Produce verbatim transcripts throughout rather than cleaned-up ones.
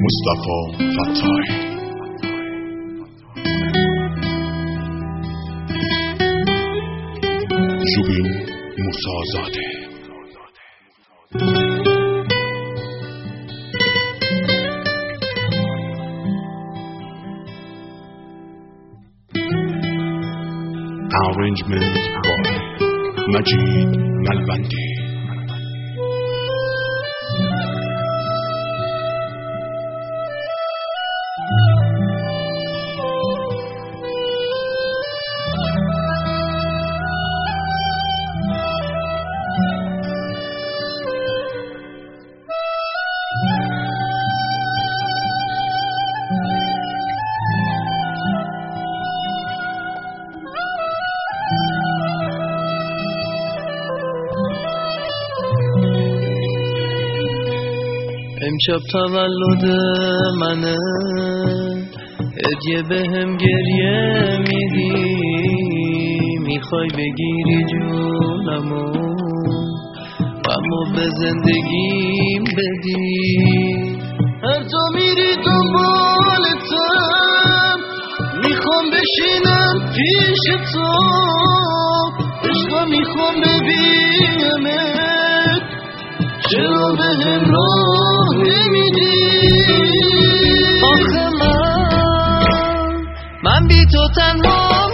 مصطفی فتاحی. جوبین موسی‌زاده. Arrangement by Majid Malvandi. امشب تولد منه، هدیه بهم گریه میدی، میخوای بگیری جونمو اما به زندگیم بدی. هر جا میری دنبالتم، میخوام بشینم پیش تو، عشقا میخوام ببینمت، چرا بهم راه نمیدی؟ آخه من من بی تو تنها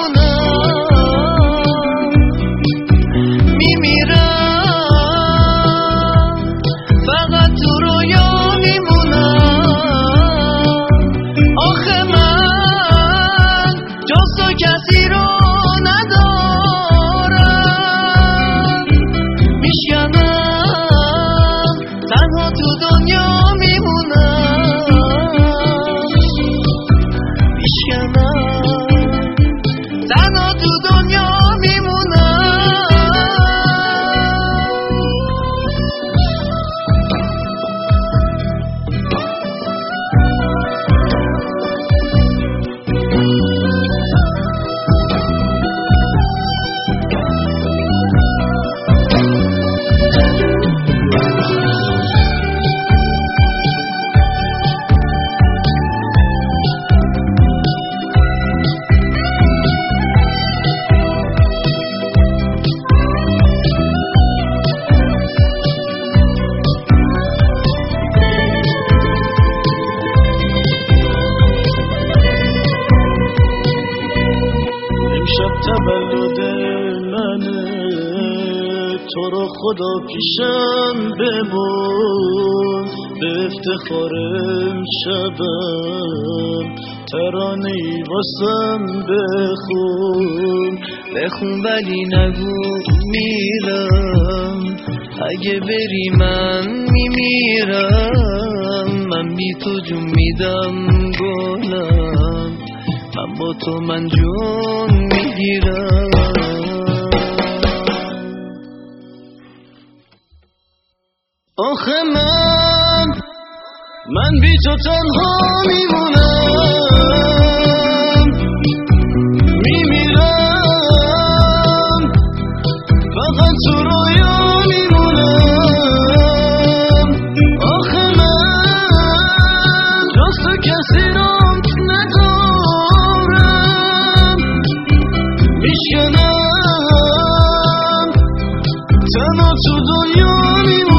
میمونم، میمیرم، فقط تو رویا میمونم. آخه من جز تو کسی رو ندارم، میشکنم تنها تو دنیا میمونم، میشکنم تنها تو دنیا میمونم. تولد منه، تو رو خدا پیشم بمون، به افتخارم شبم ترانه‌ای واسم بخون. بخون ولی نگو میرم، اگه بری من میمیرم. من بی تو جون میدم گلم، من با تو من جون میگیرم. آخه من من بی تو تنها میمونم، میمیرم، فقط تو رویا میمونم. آخه من جز تو کسی رو ندارم، میشکنم تنها تو دنیا میمونم.